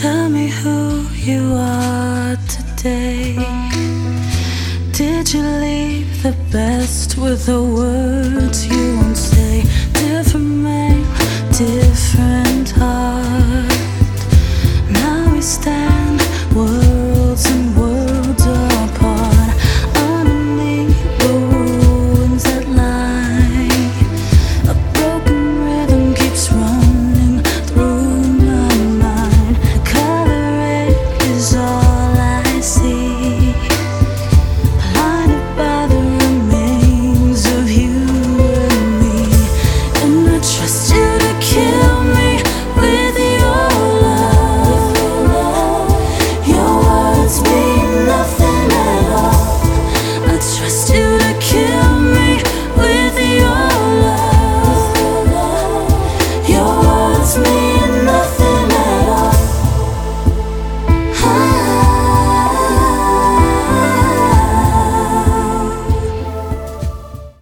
Tell me who you are today. Did you leave the best with the words you